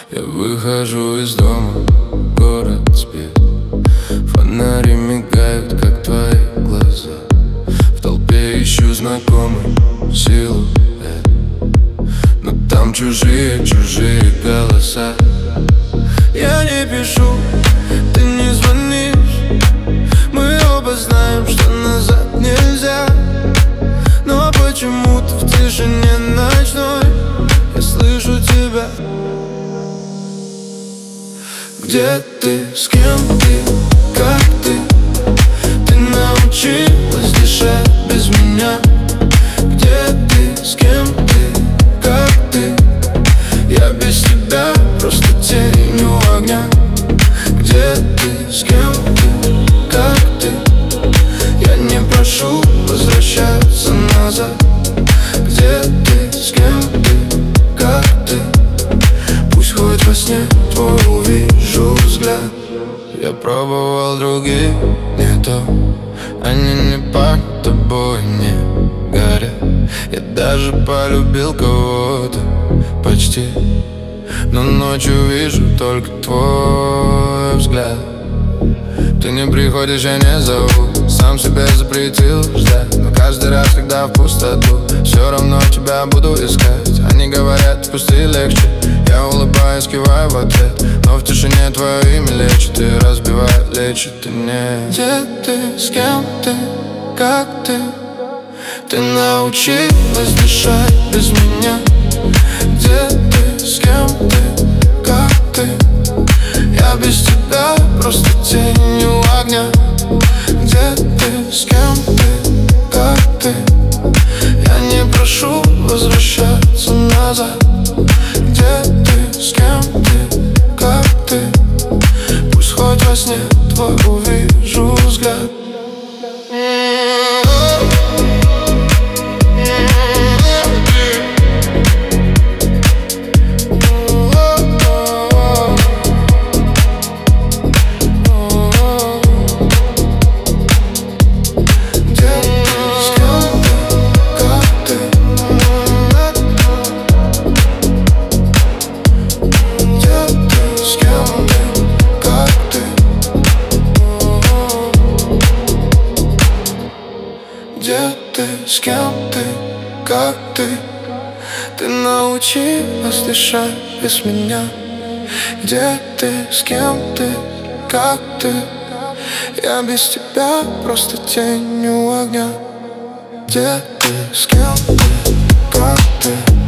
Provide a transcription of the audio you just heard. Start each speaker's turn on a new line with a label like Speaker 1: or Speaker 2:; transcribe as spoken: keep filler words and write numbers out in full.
Speaker 1: Я выхожу из дома, город спит, фонари мигают, как твои глаза. В толпе ищу знакомый силуэт, но там чужие, чужие голоса. Я не пишу, ты не звонишь, мы оба знаем, что назад нельзя. Но почему-то в тишине ночной я слышу тебя. Где ты, с кем ты, как ты? Ты научилась дышать без меня. Где ты, с кем ты, как ты? Я без тебя просто тень у огня. Где ты, с кем ты, как ты? Я не прошу возвращаться назад. Где ты, с кем ты, как ты? Пусть хоть во сне твой увижу взгляд. Я пробовал других, не то, они не под тобой не горят. Я даже полюбил кого-то почти, но ночью вижу только твой взгляд. Ты не приходишь, я не зову, сам себе запретил ждать. Но каждый раз, когда в пустоту, все равно тебя буду искать. Они говорят, отпусти легче, я улыбаюсь, киваю в ответ, но в тишине твое имя лечит и разбивает, лечит и нет. Где ты, с кем ты, как ты? Ты научилась дышать без меня. Где ты, с кем ты, как ты? Я без тебя просто тень у огня. Где ты, с кем ты, как ты? Я не прошу возвращаться назад. Где ты, с кем ты, как ты? Пусть хоть во сне твой увижу взгляд. Где ты, с кем ты, как ты? Ты научилась дышать без меня. Где ты, с кем ты, как ты? Я без тебя просто тень у огня. Где ты, с кем ты, как ты?